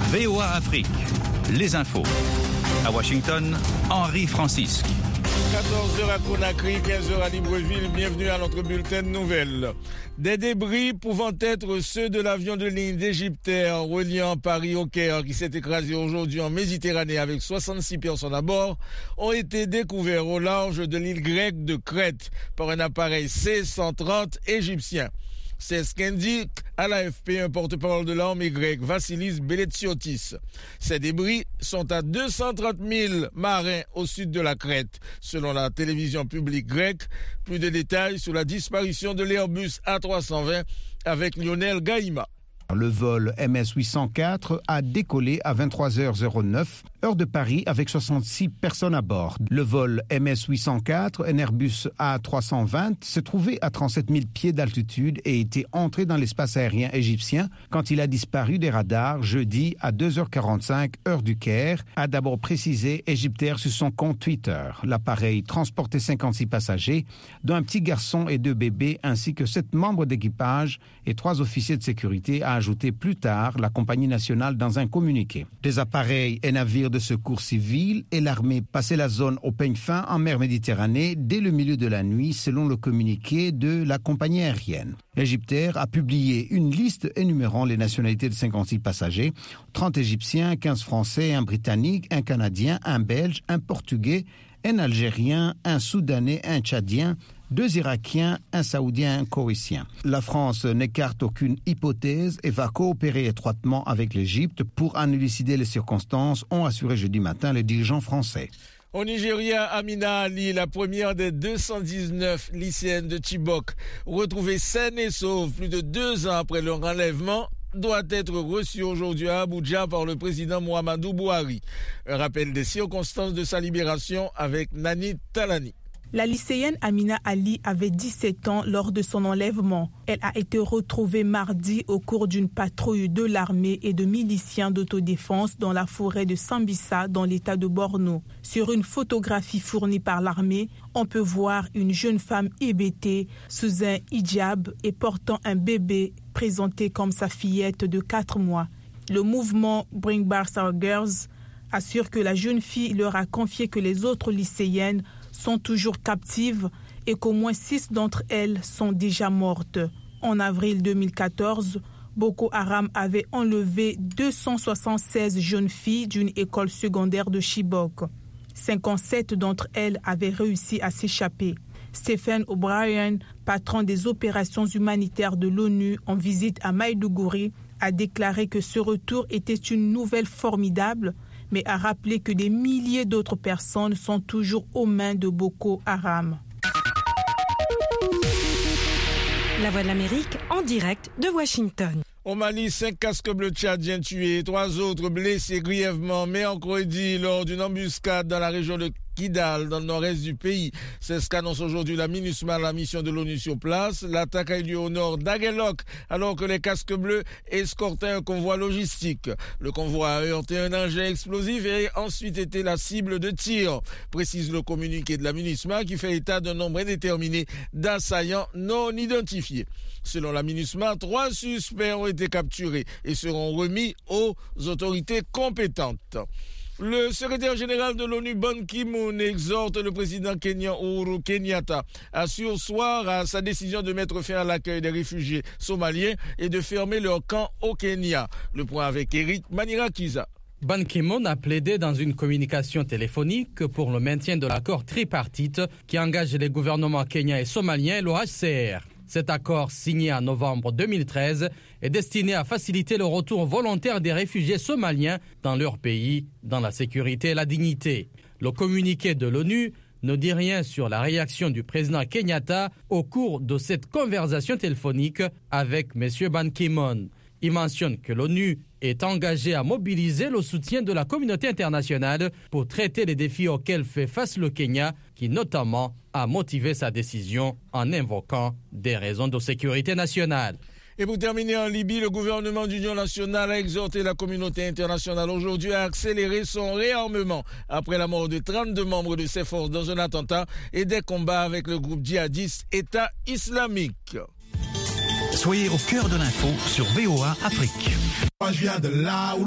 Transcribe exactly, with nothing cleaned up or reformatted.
V O A Afrique, les infos. À Washington, Henri Francisque. quatorze heures à Conakry, quinze heures à Libreville. Bienvenue à notre bulletin de nouvelles. Des débris pouvant être ceux de l'avion de ligne d'Égyptair reliant Paris au Caire qui s'est écrasé aujourd'hui en Méditerranée avec soixante-six personnes à bord ont été découverts au large de l'île grecque de Crète par un appareil C cent trente égyptien. C'est ce qu'indique à l'A F P un porte-parole de l'armée grecque, Vassilis Beletsiotis. Ces débris sont à deux cent trente mille marins au sud de la Crète, selon la télévision publique grecque. Plus de détails sur la disparition de l'Airbus A trois cent vingt avec Lionel Gaïma. Le vol M S huit cent quatre a décollé à vingt-trois heures neuf, heure de Paris, avec soixante-six personnes à bord. Le vol M S huit cent quatre, un Airbus A trois cent vingt, se trouvait à trente-sept mille pieds d'altitude et était entré dans l'espace aérien égyptien quand il a disparu des radars jeudi à deux heures quarante-cinq, heure du Caire, a d'abord précisé Égyptair sur son compte Twitter. L'appareil transportait cinquante-six passagers, dont un petit garçon et deux bébés, ainsi que sept membres d'équipage et trois officiers de sécurité, a ajouté plus tard la compagnie nationale dans un communiqué. Des appareils et navires de secours civils et l'armée passaient la zone au peigne fin en mer Méditerranée dès le milieu de la nuit, selon le communiqué de la compagnie aérienne. Égyptair a publié une liste énumérant les nationalités de cinquante-six passagers, trente Égyptiens, quinze Français, un Britannique, un Canadien, un Belge, un Portugais, un Algérien, un Soudanais, un Tchadien, deux Irakiens, un Saoudien, un Koweïtien. La France n'écarte aucune hypothèse et va coopérer étroitement avec l'Égypte pour en élucider les circonstances, ont assuré jeudi matin les dirigeants français. Au Nigeria, Amina Ali, la première des deux cent dix-neuf lycéennes de Chibok, retrouvée saine et sauve plus de deux ans après leur enlèvement, doit être reçue aujourd'hui à Abuja par le président Muhammadu Buhari. Un rappel des circonstances de sa libération avec Nani Talani. La lycéenne Amina Ali avait dix-sept ans lors de son enlèvement. Elle a été retrouvée mardi au cours d'une patrouille de l'armée et de miliciens d'autodéfense dans la forêt de Sambisa dans l'état de Borno. Sur une photographie fournie par l'armée, on peut voir une jeune femme hébétée sous un hijab et portant un bébé présenté comme sa fillette de quatre mois. Le mouvement Bring Back Our Girls assure que la jeune fille leur a confié que les autres lycéennes sont toujours captives et qu'au moins six d'entre elles sont déjà mortes. En avril deux mille quatorze, Boko Haram avait enlevé deux cent soixante-seize jeunes filles d'une école secondaire de Chibok. cinquante-sept d'entre elles avaient réussi à s'échapper. Stephen O'Brien, patron des opérations humanitaires de l'ONU en visite à Maïdougouri, a déclaré que ce retour était une nouvelle formidable, mais a rappelé que des milliers d'autres personnes sont toujours aux mains de Boko Haram. La Voix de l'Amérique en direct de Washington. Au Mali, cinq casques bleus tchadiens tués, trois autres blessés grièvement mercredi lors d'une embuscade dans la région de Kidal, dans le nord-est du pays. C'est ce qu'annonce aujourd'hui la MINUSMA, la mission de l'ONU sur place. L'attaque a eu lieu au nord d'Aguelok, alors que les casques bleus escortaient un convoi logistique. Le convoi a heurté un engin explosif et a ensuite été la cible de tirs, précise le communiqué de la MINUSMA qui fait état d'un nombre indéterminé d'assaillants non identifiés. Selon la MINUSMA, trois suspects ont été capturés et seront remis aux autorités compétentes. Le secrétaire général de l'ONU, Ban Ki-moon, exhorte le président kenyan Uhuru Kenyatta à surseoir à sa décision de mettre fin à l'accueil des réfugiés somaliens et de fermer leur camp au Kenya. Le point avec Eric Manirakiza. Ban Ki-moon a plaidé dans une communication téléphonique pour le maintien de l'accord tripartite qui engage les gouvernements kenyans et somaliens et l'O H C R. Cet accord, signé en novembre deux mille treize, est destiné à faciliter le retour volontaire des réfugiés somaliens dans leur pays, dans la sécurité et la dignité. Le communiqué de l'ONU ne dit rien sur la réaction du président Kenyatta au cours de cette conversation téléphonique avec M. Ban Ki-moon. Il mentionne que l'ONU est engagée à mobiliser le soutien de la communauté internationale pour traiter les défis auxquels fait face le Kenya, qui notamment a motivé sa décision en invoquant des raisons de sécurité nationale. Et pour terminer, en Libye, le gouvernement d'union nationale a exhorté la communauté internationale aujourd'hui à accélérer son réarmement après la mort de trente-deux membres de ses forces dans un attentat et des combats avec le groupe djihadiste État islamique. Soyez au cœur de l'info sur V O A Afrique. Je viens de là où